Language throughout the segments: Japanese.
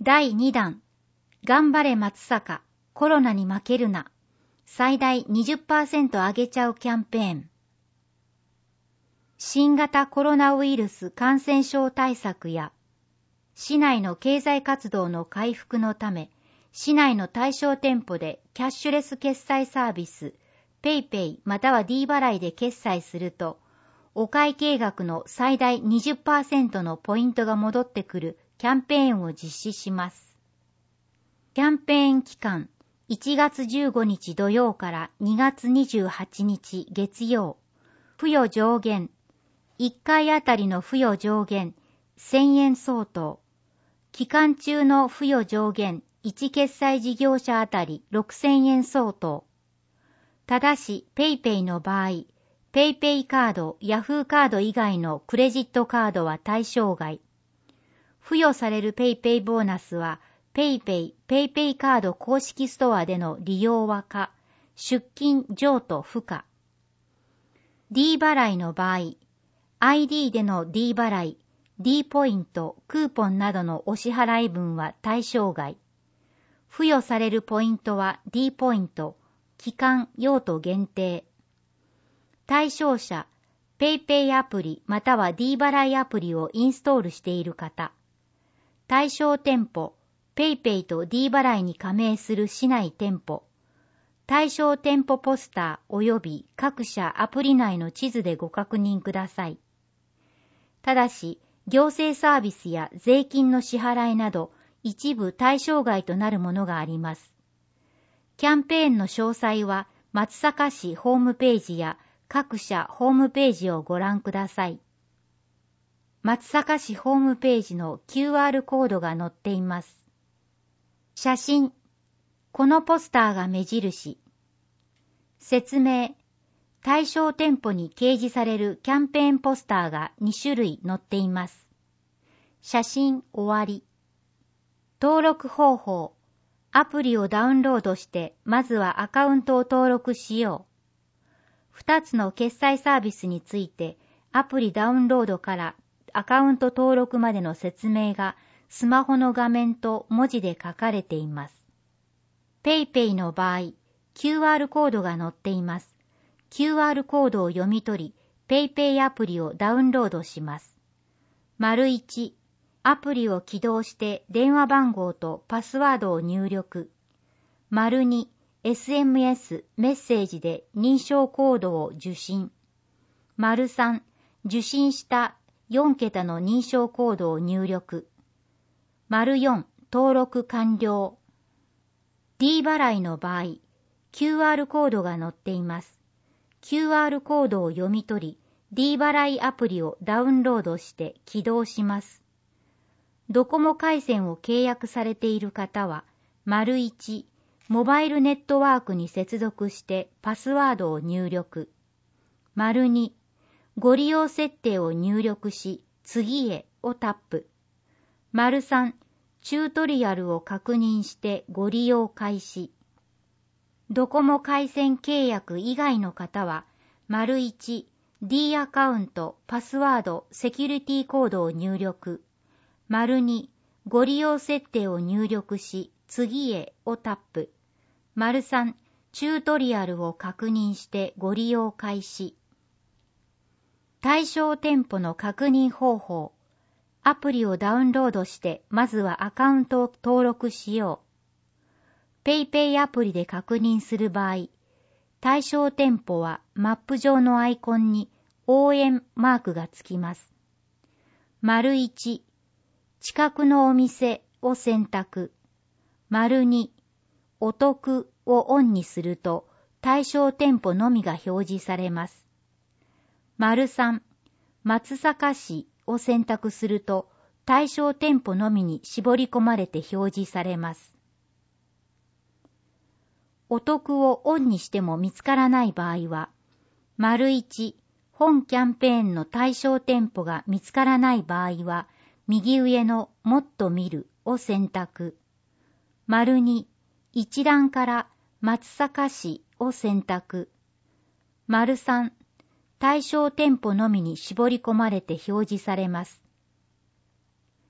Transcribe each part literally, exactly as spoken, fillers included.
だいにだん、頑張れ松阪、コロナに負けるな。最大 にじゅっパーセント 上げちゃうキャンペーン。新型コロナウイルス感染症対策や、市内の経済活動の回復のため、市内の対象店舗でキャッシュレス決済サービス、ペイペイまたは D 払いで決済すると、お会計額の最大 にじゅっパーセント のポイントが戻ってくるキャンペーンを実施します。キャンペーン期間、いちがつじゅうごにち土曜からにがつにじゅうはちにち月曜。付与上限、いっかいあたりの付与上限せんえん相当。期間中の付与上限いち決済事業者あたりろくせんえん相当。ただし、ペイペイの場合、ペイペイカード、ヤフーカード以外のクレジットカードは対象外。付与されるペイペイボーナスは、ペイペイ、ペイペイカード公式ストアでの利用は可、出金譲渡不可。D 払いの場合、アイディー での D 払い、D ポイント、クーポンなどのお支払い分は対象外。付与されるポイントは D ポイント、期間、用途限定。対象者、ペイペイアプリまたは D 払いアプリをインストールしている方。対象店舗、ペイペイと D 払いに加盟する市内店舗。対象店舗ポスター及び各社アプリ内の地図でご確認ください。ただし、行政サービスや税金の支払いなど一部対象外となるものがあります。キャンペーンの詳細は松阪市ホームページや各社ホームページをご覧ください。松阪市ホームページの キューアール コードが載っています。写真。このポスターが目印。説明。対象店舗に掲示されるキャンペーンポスターがにしゅるい載っています。写真終わり。登録方法。アプリをダウンロードしてまずはアカウントを登録しよう。ふたつの決済サービスについてアプリダウンロードからアカウント登録までの説明がスマホの画面と文字で書かれています。ペイペイの場合、キューアール コードが載っています。キューアール コードを読み取り、ペイペイアプリをダウンロードします。丸いち、アプリを起動して電話番号とパスワードを入力。丸に、エスエムエス、メッセージで認証コードを受信。丸さん、受信したよんけたの認証コードを入力。丸よん、登録完了。D 払いの場合、キューアール コードが載っています。キューアール コードを読み取り、D 払いアプリをダウンロードして起動します。ドコモ回線を契約されている方は、丸いち、モバイルネットワークに接続してパスワードを入力。丸に、ご利用設定を入力し、次へをタップ。丸さん、チュートリアルを確認してご利用開始。ドコモ回線契約以外の方は、丸いち、D アカウント、パスワード、セキュリティコードを入力。丸に、ご利用設定を入力し、次へをタップ。丸さん、チュートリアルを確認してご利用開始。対象店舗の確認方法。アプリをダウンロードして、まずはアカウントを登録しよう。ペイペイアプリで確認する場合、対象店舗はマップ上のアイコンに応援マークがつきます。丸いち、近くのお店を選択。丸に、お得をオンにすると対象店舗のみが表示されます。丸さん、松阪市を選択すると対象店舗のみに絞り込まれて表示されます。お得をオンにしても見つからない場合は、丸いち、本キャンペーンの対象店舗が見つからない場合は、右上のもっと見るを選択。丸に、一覧から松阪市を選択。丸さん、対象店舗のみに絞り込まれて表示されます。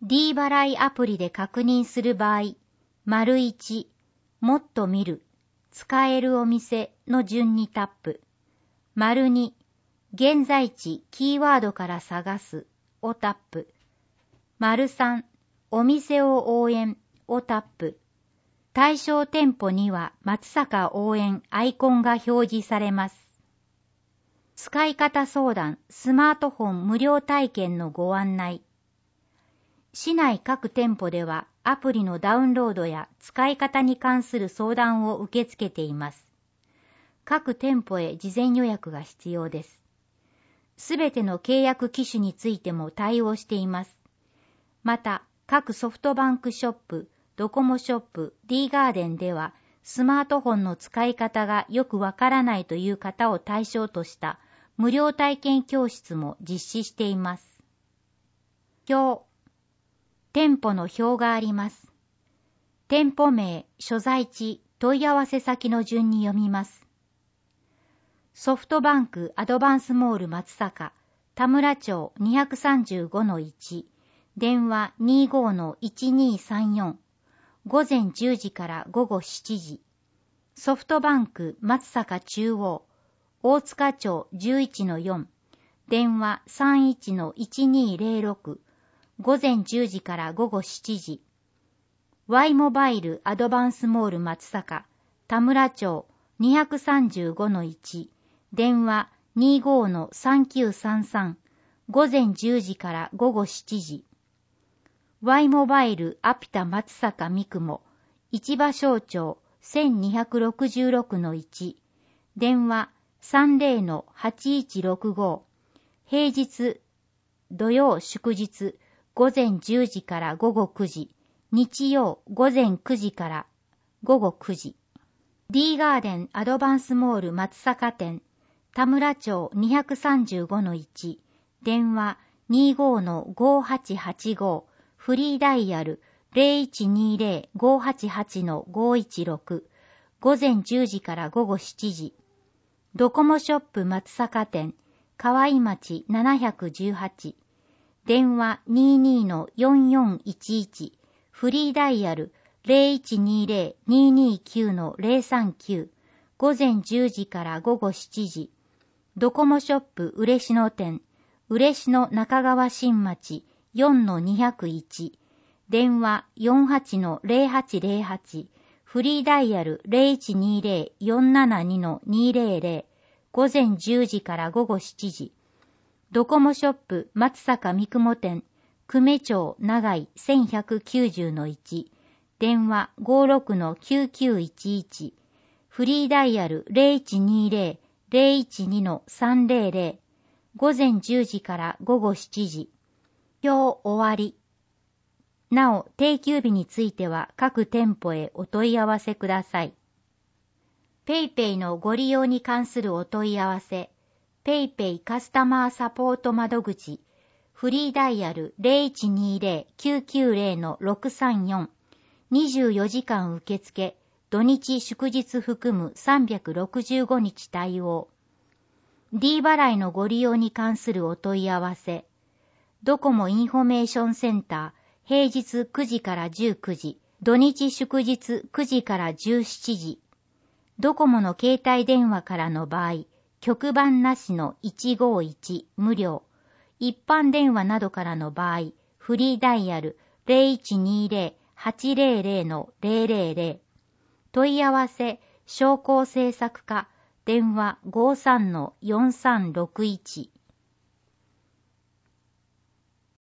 D 払いアプリで確認する場合、丸いち、もっと見る、使えるお店の順にタップ。丸に、現在地キーワードから探すをタップ。丸さん、お店を応援をタップ。対象店舗には松阪応援アイコンが表示されます。使い方相談、スマートフォン無料体験のご案内。市内各店舗ではアプリのダウンロードや使い方に関する相談を受け付けています。各店舗へ事前予約が必要です。すべての契約機種についても対応しています。また、各ソフトバンクショップ、ドコモショップ、D ガーデンでは、スマートフォンの使い方がよくわからないという方を対象とした無料体験教室も実施しています。表。店舗の表があります。店舗名、所在地、問い合わせ先の順に読みます。ソフトバンクアドバンスモール松阪、田村町 にさんごのいち、電話 にじゅうごのいちにさんよん、午前じゅうじから午後しちじ。ソフトバンク松阪中央、大塚町 じゅういちのよん、電話 さんじゅういちのいちにゼロろく、午前じゅうじから午後しちじ。Y モバイルアドバンスモール松阪、田村町 にさんごのいち、電話 にじゅうごのさんきゅうさんさん、午前じゅうじから午後しちじ。Y モバイルアピタ松阪三雲、市場省庁せんにひゃくろくじゅうろくのいち、電話 さんじゅうのはちいちろくご、平日、土曜祝日、午前じゅうじから午後くじ、日曜午前くじから午後くじ。D ガーデンアドバンスモール松阪店、田村町 にさんごのいち、電話 にじゅうごのごはちはちご、フリーダイヤル ゼロいちにゼロ ごはちはちのごいちろく、午前じゅうじから午後しちじ。ドコモショップ松阪店、河合町なないちはち、電話 にじゅうにのよんよんいちいち、フリーダイヤル ゼロいちにゼロ ににきゅうのゼロさんきゅう、午前じゅうじから午後しちじ。ドコモショップ嬉野店、嬉野中川新町よんのにひゃくいち、電話 よんはちのゼロはちゼロはち、フリーダイヤル ゼロいちにゼロ よんななにのにゼロゼロ、午前じゅうじから午後しちじ。ドコモショップ松阪三雲店、久米町長井せんひゃくきゅうじゅうのいち、電話 ごろくのきゅうきゅういちいち、フリーダイヤル ゼロいちにゼロ ゼロいちにのさんゼロゼロ、午前じゅうじから午後しちじ。表終わり。なお、定休日については各店舗へお問い合わせください。ペイペイのご利用に関するお問い合わせ、ペイペイカスタマーサポート窓口、フリーダイヤル ゼロいちにゼロ きゅうきゅうゼロのろくさんよん、にじゅうよじかん受付、土日祝日含むさんびゃくろくじゅうごにち対応。D 払いのご利用に関するお問い合わせ、ドコモインフォメーションセンター、平日くじからじゅうくじ、土日祝日くじからじゅうしちじ。ドコモの携帯電話からの場合、局番なしのいちごいち無料。一般電話などからの場合、フリーダイヤル ゼロいちにゼロ はちゼロゼロのゼロゼロゼロ。問い合わせ、商工制作課、電話 ごさんのよんさんろくいち。